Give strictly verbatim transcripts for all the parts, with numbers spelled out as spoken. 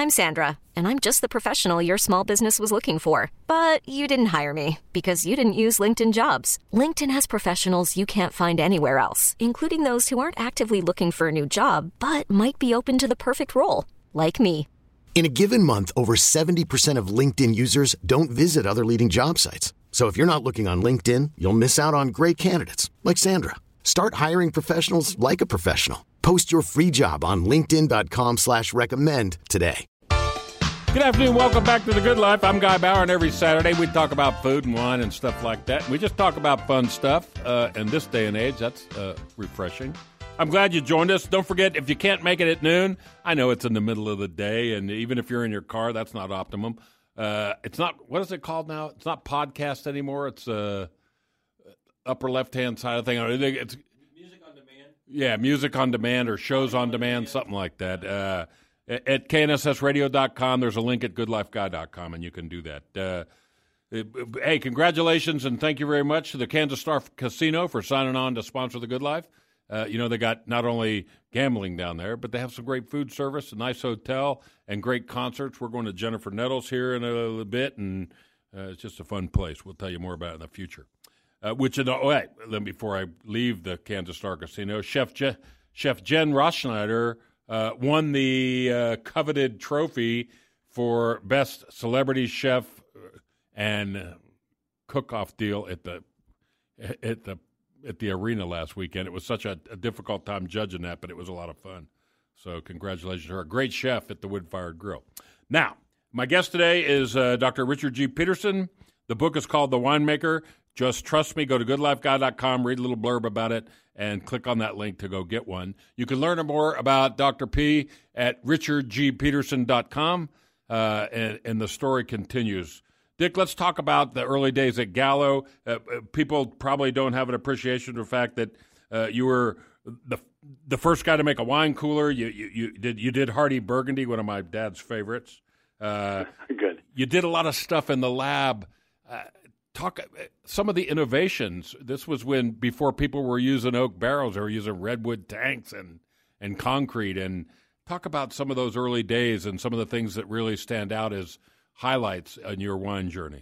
I'm Sandra, and I'm just the professional your small business was looking for. But you didn't hire me because you didn't use LinkedIn Jobs. LinkedIn has professionals you can't find anywhere else, including those who aren't actively looking for a new job, but might be open to the perfect role, like me. In a given month, over seventy percent of LinkedIn users don't visit other leading job sites. So if you're not looking on LinkedIn, you'll miss out on great candidates like Sandra. Start hiring professionals like a professional. Post your free job on linkedin.com slash recommend today. Good afternoon. Welcome back to The Good Life. I'm Guy Bauer, and every Saturday we talk about food and wine and stuff like that. We just talk about fun stuff. Uh, in this day and age, that's uh, refreshing. I'm glad you joined us. Don't forget, if you can't make it at noon, I know it's in the middle of the day, and even if you're in your car, that's not optimum. Uh, it's not, what is it called now? It's not podcast anymore. It's uh, upper left-hand side of the thing. It's music on demand. Yeah, music on demand or shows on demand, something like that. Uh, at K N S S radio dot com, there's a link at good life guy dot com, and you can do that. Uh, hey, congratulations, and thank you very much to the Kansas Star Casino for signing on to sponsor The Good Life. Uh, you know, they got not only gambling down there, but they have some great food service, a nice hotel, and great concerts. We're going to Jennifer Nettles here in a little bit, and uh, it's just a fun place. We'll tell you more about it in the future. Uh, which, oh, wait, then before I leave the Kansas Star Casino, Chef Je- Chef Jen Roschneider uh, won the uh, coveted trophy for Best Celebrity Chef and Cook-Off deal at the at the at the arena last weekend. It was such a, a difficult time judging that, but it was a lot of fun. So congratulations to her. A great chef at the Wood-Fired Grill. Now, my guest today is uh, Doctor Richard G. Peterson. The book is called The Winemaker. Just trust me. Go to good life guy dot com, read a little blurb about it, and click on that link to go get one. You can learn more about Doctor P at richard g peterson dot com, uh, and, and the story continues. Dick, let's talk about the early days at Gallo. Uh, people probably don't have an appreciation for the fact that uh, you were the the first guy to make a wine cooler. You you, you did you did Hardy Burgundy, one of my dad's favorites. Uh, Good. You did a lot of stuff in the lab. Uh, talk some of the innovations. This was when before people were using oak barrels, they were using redwood tanks and and concrete. And talk about some of those early days and some of the things that really stand out as highlights in your wine journey.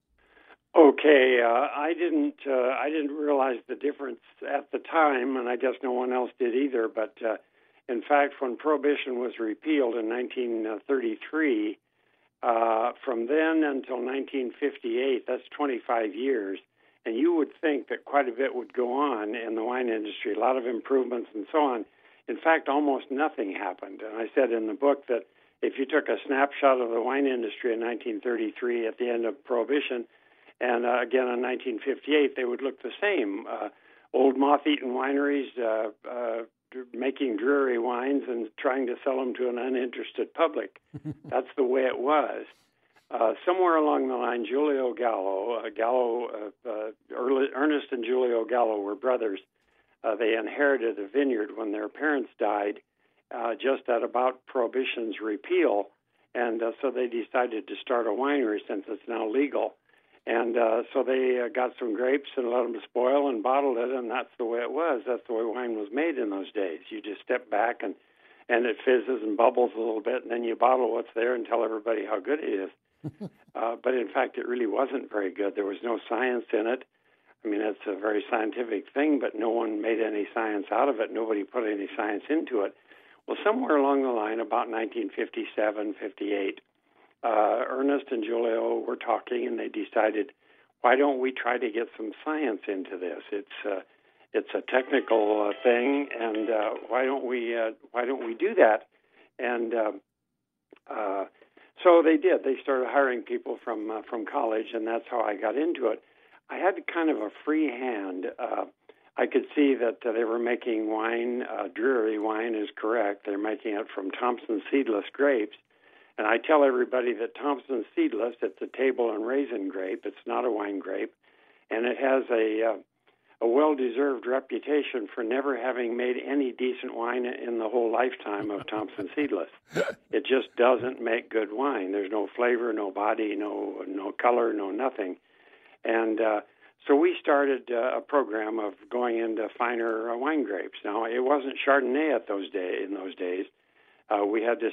Okay, uh, I didn't uh, I didn't realize the difference at the time, and I guess no one else did either. But uh, in fact, when Prohibition was repealed in nineteen thirty-three, uh, from then until nineteen fifty-eight, that's twenty-five years, and you would think that quite a bit would go on in the wine industry, a lot of improvements and so on. In fact, almost nothing happened. And I said in the book that if you took a snapshot of the wine industry in nineteen thirty-three at the end of Prohibition, and uh, again in nineteen fifty-eight, they would look the same. Uh, old moth-eaten wineries uh, uh, making dreary wines and trying to sell them to an uninterested public. That's the way it was. Uh, somewhere along the line, Giulio Gallo, uh, Gallo, uh, uh, Ernest and Giulio Gallo were brothers. Uh, they inherited a vineyard when their parents died, uh, just at about Prohibition's repeal, and uh, so they decided to start a winery since it's now legal. And uh, so they uh, got some grapes and let them spoil and bottled it, and that's the way it was. That's the way wine was made in those days. You just step back and, and it fizzes and bubbles a little bit, and then you bottle what's there and tell everybody how good it is. uh, but in fact, it really wasn't very good. There was no science in it. I mean, it's a very scientific thing, but no one made any science out of it. Nobody put any science into it. Well, somewhere along the line, about nineteen fifty-seven, fifty-eight, uh, Ernest and Giulio were talking, and they decided, why don't we try to get some science into this? It's uh, it's a technical uh, thing, and uh, why don't we uh, why don't we do that? And uh, uh, so they did. They started hiring people from uh, from college, and that's how I got into it. I had kind of a free hand. Uh, I could see that uh, they were making wine, uh, Drury wine is correct. They're making it from Thompson seedless grapes. And I tell everybody that Thompson seedless, it's a table and raisin grape. It's not a wine grape. And it has a, uh, a well-deserved reputation for never having made any decent wine in the whole lifetime of Thompson seedless. It just doesn't make good wine. There's no flavor, no body, no no color, no nothing. And uh, so we started uh, a program of going into finer uh, wine grapes. Now, it wasn't Chardonnay at those day in those days. Uh, we had to step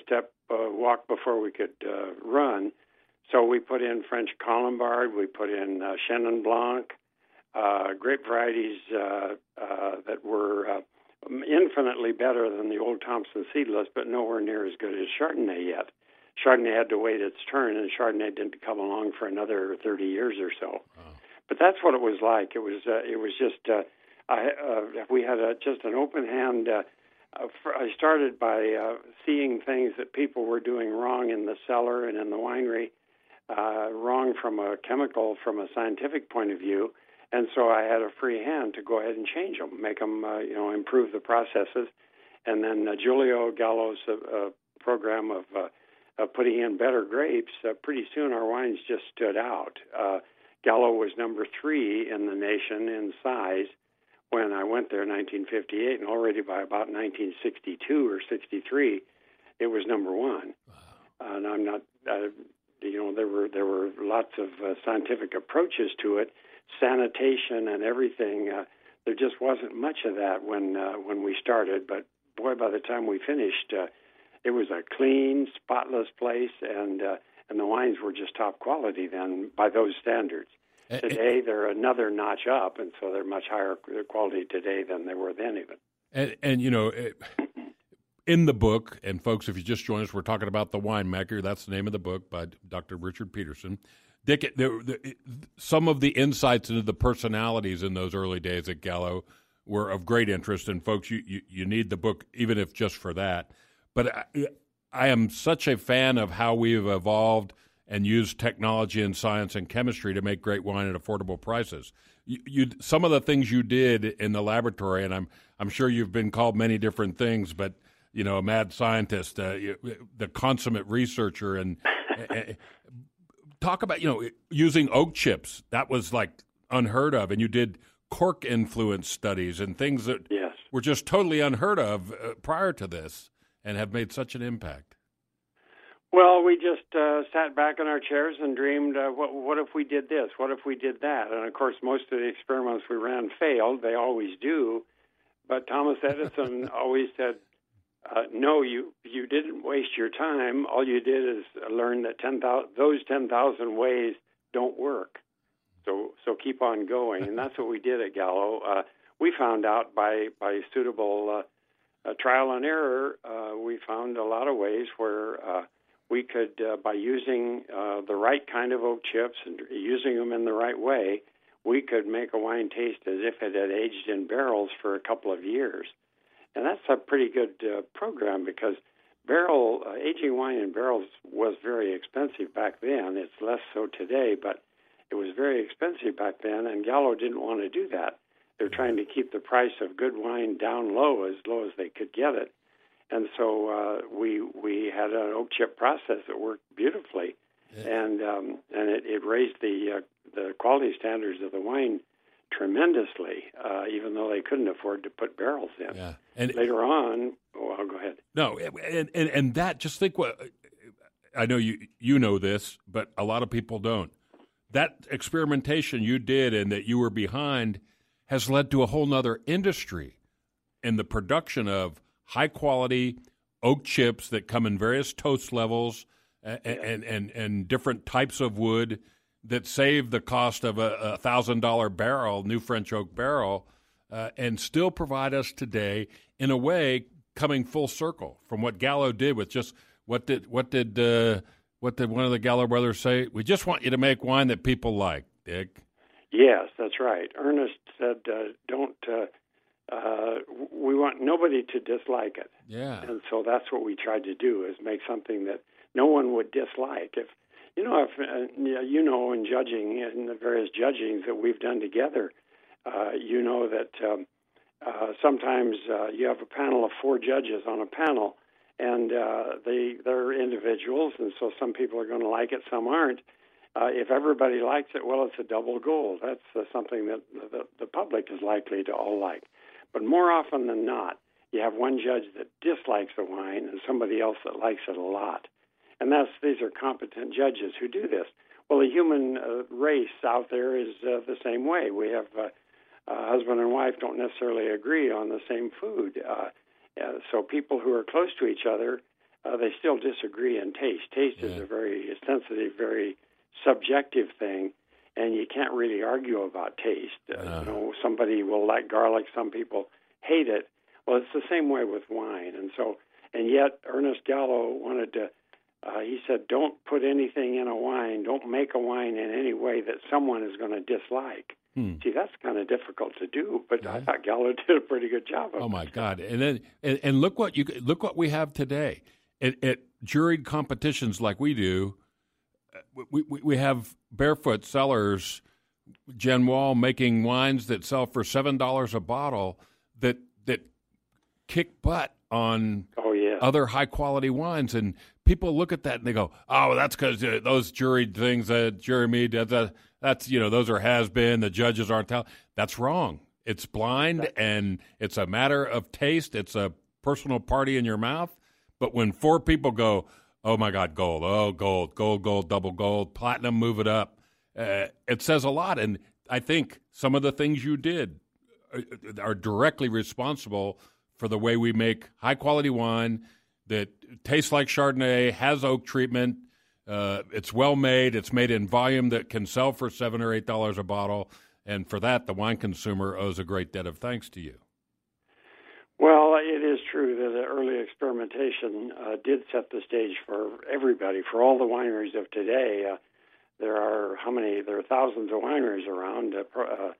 uh, walk before we could uh, run. So we put in French Colombard, we put in uh, Chenin Blanc, uh, grape varieties uh, uh, that were uh, infinitely better than the old Thompson seedless, but nowhere near as good as Chardonnay yet. Chardonnay had to wait its turn, and Chardonnay didn't come along for another thirty years or so. Wow. But that's what it was like. It was uh, it was just uh, I, uh, we had a, just an open hand. Uh, uh, for, I started by uh, seeing things that people were doing wrong in the cellar and in the winery, uh, wrong from a chemical, from a scientific point of view. And so I had a free hand to go ahead and change them, make them, uh, you know, improve the processes. And then uh, Giulio Gallo's uh, uh, program of, uh, of putting in better grapes, uh, pretty soon our wines just stood out. Uh, Gallo was number three in the nation in size when I went there in nineteen fifty-eight, and already by about nineteen sixty-two or sixty-three, it was number one. Wow. Uh, and I'm not, uh, you know, there were there were lots of uh, scientific approaches to it. Sanitation and everything. Uh, there just wasn't much of that when uh, when we started. But boy, by the time we finished, uh, it was a clean, spotless place, and uh, and the wines were just top quality then by those standards. Today they're another notch up, and so they're much higher quality today than they were then even. And, and you know, in the book, and folks, if you just joined us, we're talking about The Winemaker. That's the name of the book by Doctor Richard Peterson. Dick, there, there, some of the insights into the personalities in those early days at Gallo were of great interest, and folks, you, you, you need the book, even if just for that. But I, I am such a fan of how we've evolved and used technology and science and chemistry to make great wine at affordable prices. You, you, some of the things you did in the laboratory, and I'm I'm sure you've been called many different things, but you know, a mad scientist, uh, you, the consummate researcher, and uh, talk about, you know, using oak chips. That was like unheard of. And you did cork influence studies and things that yes. were just totally unheard of uh, prior to this and have made such an impact. Well, we just uh, sat back in our chairs and dreamed, uh, what, what if we did this? What if we did that? And, of course, most of the experiments we ran failed. They always do. But Thomas Edison always said, Uh, no, you you didn't waste your time. All you did is learn that ten thousand those ten thousand ways don't work. So so keep on going, and that's what we did at Gallo. Uh, we found out by by suitable uh, uh, trial and error. Uh, we found a lot of ways where uh, we could, uh, by using uh, the right kind of oak chips and using them in the right way, we could make a wine taste as if it had aged in barrels for a couple of years. And that's a pretty good uh, program because barrel uh, aging wine in barrels was very expensive back then. It's less so today, but it was very expensive back then, and Gallo didn't want to do that. They're trying to keep the price of good wine down low, as low as they could get it. And so uh, we we had an oak chip process that worked beautifully, yeah. and um, and it, it raised the uh, the quality standards of the wine tremendously, uh, even though they couldn't afford to put barrels in. Yeah. And later on, oh, I'll go ahead. No, and, and and that, just think what, I know you you know this, but a lot of people don't. That experimentation you did and that you were behind has led to a whole nother industry in the production of high-quality oak chips that come in various toast levels and, yeah. and, and, and different types of wood that save the cost of a one thousand dollars barrel, new French oak barrel, uh, and still provide us today, in a way, coming full circle from what Gallo did with just what did what did uh, what did one of the Gallo brothers say? We just want you to make wine that people like, Dick. Yes, that's right. Ernest said, uh, "Don't uh, uh, we want nobody to dislike it." Yeah, and so that's what we tried to do: is make something that no one would dislike. If You know, if uh, you know, in judging, in the various judgings that we've done together, uh, you know that um, uh, sometimes uh, you have a panel of four judges on a panel, and uh, they they're individuals, and so some people are going to like it, some aren't. Uh, if everybody likes it, well, it's a double gold. That's uh, something that the, the public is likely to all like. But more often than not, you have one judge that dislikes the wine and somebody else that likes it a lot. And that's these are competent judges who do this. Well, the human uh, race out there is uh, the same way. We have uh, uh, husband and wife don't necessarily agree on the same food. Uh, uh, so people who are close to each other uh, they still disagree in taste. Taste yeah. is a very sensitive, very subjective thing, and you can't really argue about taste. Uh, uh. You know, somebody will like garlic, some people hate it. Well, it's the same way with wine, and so, and yet Ernest Gallo wanted to. Uh, he said, "Don't put anything in a wine. Don't make a wine in any way that someone is going to dislike." Hmm. See, that's kind of difficult to do, but yeah. I thought Gallo did a pretty good job of it. Oh my God! And then, and, and look what you look what we have today. At, at juried competitions like we do, we, we we have barefoot sellers, Jen Wall, making wines that sell for seven dollars a bottle that that kick butt on oh, yeah. other high quality wines, and people look at that and they go, "Oh, that's because uh, those juried things that jury mead that's uh, that's you know those are has been. The judges aren't telling." That's wrong. It's blind, right. And it's a matter of taste. It's a personal party in your mouth. But when four people go, "Oh my God, gold! Oh, gold, gold, gold, double gold, platinum, move it up," uh, it says a lot. And I think some of the things you did are, are directly responsible for the way we make high-quality wine that tastes like Chardonnay, has oak treatment, uh, it's well-made, it's made in volume that can sell for seven or eight dollars a bottle, and for that, the wine consumer owes a great debt of thanks to you. Well, it is true that the early experimentation uh, did set the stage for everybody, for all the wineries of today. Uh, there are, how many? There are thousands of wineries around. Uh, uh,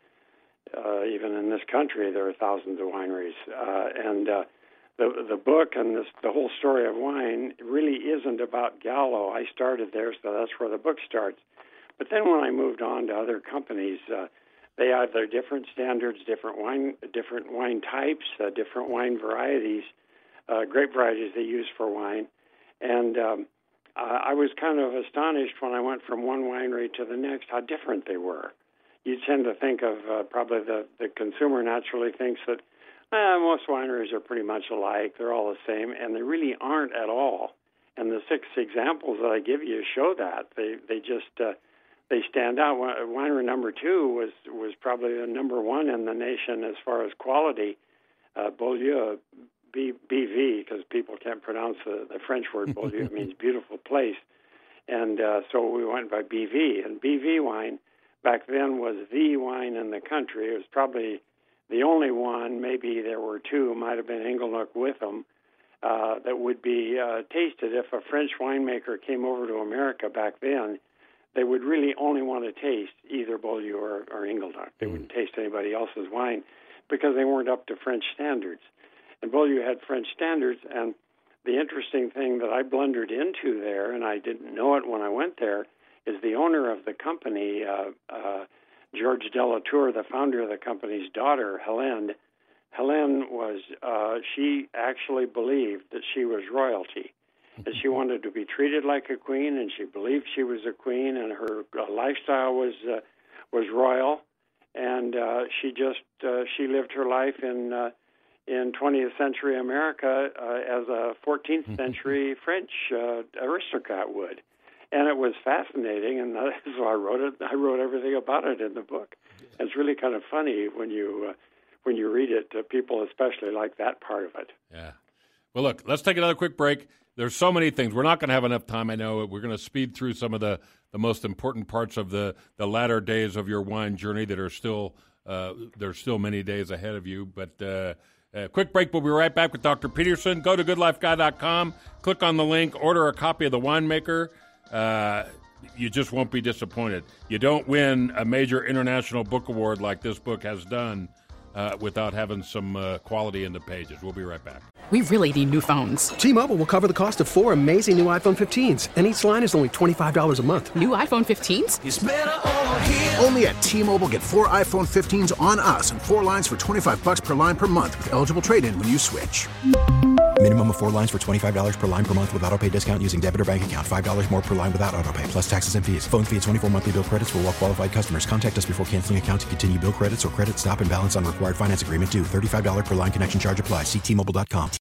Uh, even in this country, there are thousands of wineries, uh, and uh, the the book and this, the whole story of wine really isn't about Gallo. I started there, so that's where the book starts. But then when I moved on to other companies, uh, they have their different standards, different wine, different wine types, uh, different wine varieties, uh, grape varieties they use for wine, and um, uh, I was kind of astonished when I went from one winery to the next how different they were. You tend to think of uh, probably the, the consumer naturally thinks that eh, most wineries are pretty much alike. They're all the same, and they really aren't at all. And the six examples that I give you show that. They they just uh, they stand out. Winery number two was, was probably the number one in the nation as far as quality, uh, Beaulieu, B, BV, because people can't pronounce the, the French word Beaulieu. It means beautiful place. And uh, so we went by B V. And B V wine back then was the wine in the country. It was probably the only one, maybe there were two, might have been Inglenook with them, uh, that would be uh, tasted. If a French winemaker came over to America back then, they would really only want to taste either Beaulieu or, or Inglenook. They mm. wouldn't taste anybody else's wine because they weren't up to French standards. And Beaulieu had French standards, and the interesting thing that I blundered into there, and I didn't know it when I went there, is the owner of the company, uh, uh, George Delatour, the founder of the company's daughter, Helene. Helene was, uh, she actually believed that she was royalty, that she wanted to be treated like a queen, and she believed she was a queen, and her uh, lifestyle was uh, was royal, and uh, she just, uh, she lived her life in uh, in twentieth century America uh, as a fourteenth century French uh, aristocrat would. And it was fascinating, and so I wrote it. I wrote everything about it in the book. It's really kind of funny when you uh, when you read it. Uh, people especially like that part of it. Yeah. Well, look, let's take another quick break. There's so many things. We're not going to have enough time. I know we're going to speed through some of the, the most important parts of the, the latter days of your wine journey that are still uh, there's still many days ahead of you. But uh, a quick break. We'll be right back with Doctor Peterson. Go to good life guy dot com. Click on the link. Order a copy of The Winemaker. Uh, you just won't be disappointed. You don't win a major international book award like this book has done uh, without having some uh, quality in the pages. We'll be right back. We really need new phones. T-Mobile will cover the cost of four amazing new iPhone fifteens, and each line is only twenty-five dollars a month. New iPhone fifteens? It's better over here. Only at T-Mobile, get four iPhone fifteens on us and four lines for twenty-five dollars per line per month with eligible trade-in when you switch. Minimum of four lines for twenty-five dollars per line per month with autopay discount using debit or bank account. five dollars more per line without autopay, plus taxes and fees. Phone fee at twenty-four monthly bill credits for well-qualified customers. Contact us before canceling account to continue bill credits or credit stop and balance on required finance agreement due. thirty-five dollars per line connection charge applies. See T Mobile dot com.